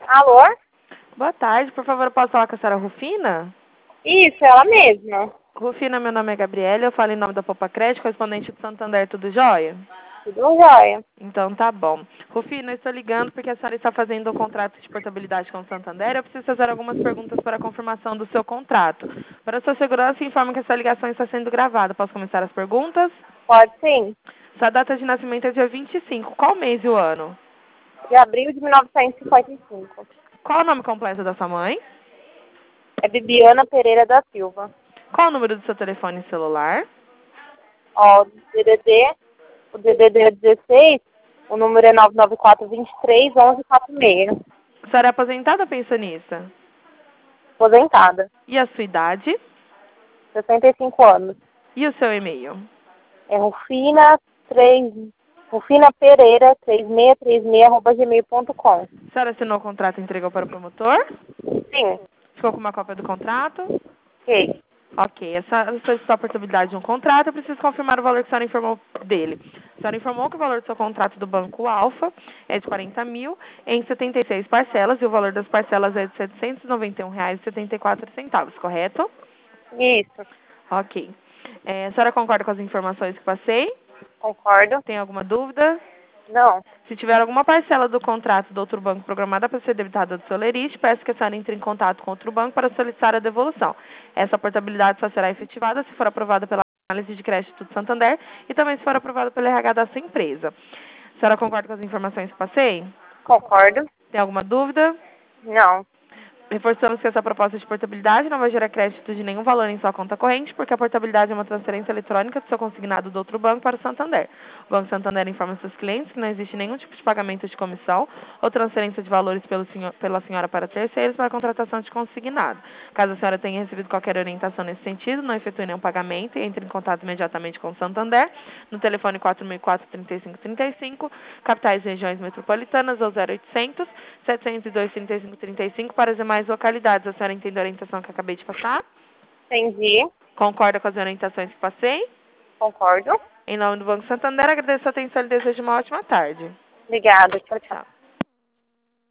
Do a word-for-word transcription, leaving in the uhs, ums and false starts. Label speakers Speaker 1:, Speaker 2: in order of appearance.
Speaker 1: Alô?
Speaker 2: Boa tarde, por favor, eu posso falar com a senhora Rufina?
Speaker 1: Isso, ela mesma.
Speaker 2: Rufina, meu nome é Gabriela, eu falo em nome da Popa Crédito, correspondente do Santander, tudo jóia?
Speaker 1: Tudo jóia.
Speaker 2: Então tá bom. Rufina, eu estou ligando porque a senhora está fazendo um contrato de portabilidade com o Santander. Eu preciso fazer algumas perguntas para a confirmação do seu contrato. Para sua segurança, informo que essa ligação está sendo gravada. Posso começar as perguntas?
Speaker 1: Pode sim.
Speaker 2: Sua data de nascimento é dia vinte e cinco. Qual mês e o ano?
Speaker 1: De abril de mil novecentos e cinquenta e cinco.
Speaker 2: Qual o nome completo da sua mãe?
Speaker 1: É Bibiana Pereira da Silva.
Speaker 2: Qual o número do seu telefone celular?
Speaker 1: Ó, o D D D, o D D D é dezesseis, o número é nove nove quatro, dois três, um um quatro seis.
Speaker 2: A senhora é aposentada ou pensionista?
Speaker 1: Aposentada.
Speaker 2: E a sua idade?
Speaker 1: sessenta e cinco anos.
Speaker 2: E o seu e-mail?
Speaker 1: É Rufina três, Rufina Pereira três seis três seis arroba gmail ponto com.
Speaker 2: A senhora assinou o contrato e entregou para o promotor?
Speaker 1: Sim.
Speaker 2: Ficou com uma cópia do contrato?
Speaker 1: Ok.
Speaker 2: Ok. Essa solicitou a portabilidade de um contrato, eu preciso confirmar o valor que a senhora informou dele. A senhora informou que o valor do seu contrato do Banco Alfa é de quarenta mil em setenta e seis parcelas e o valor das parcelas é de setecentos e noventa e um reais e setenta e quatro centavos, correto?
Speaker 1: Isso.
Speaker 2: Ok. É, a senhora concorda com as informações que passei?
Speaker 1: Concordo.
Speaker 2: Tem alguma dúvida?
Speaker 1: Não.
Speaker 2: Se tiver alguma parcela do contrato do outro banco programada para ser debitada do seu lerite, peço que a senhora entre em contato com outro banco para solicitar a devolução. Essa portabilidade só será efetivada se for aprovada pela análise de crédito do Santander e também se for aprovada pelo R H da sua empresa. A senhora concorda com as informações que passei?
Speaker 1: Concordo.
Speaker 2: Tem alguma dúvida?
Speaker 1: Não.
Speaker 2: Reforçamos que essa proposta de portabilidade não vai gerar crédito de nenhum valor em sua conta corrente, porque a portabilidade é uma transferência eletrônica do seu consignado do outro banco para o Santander. O Banco Santander informa seus clientes que não existe nenhum tipo de pagamento de comissão ou transferência de valores pelo senhor, pela senhora para terceiros para a contratação de consignado. Caso a senhora tenha recebido qualquer orientação nesse sentido, não efetue nenhum pagamento e entre em contato imediatamente com o Santander no telefone quatro mil e quatro, trinta e cinco trinta e cinco, capitais e regiões metropolitanas ou zero oitocentos, setecentos e dois, trinta e cinco trinta e cinco para as demais localidades. A senhora entendeu a orientação que eu acabei de passar?
Speaker 1: Entendi.
Speaker 2: Concorda com as orientações que passei?
Speaker 1: Concordo.
Speaker 2: Em nome do Banco Santander, agradeço a atenção e desejo uma ótima tarde.
Speaker 1: Obrigada. Tchau, tchau.
Speaker 2: Tchau.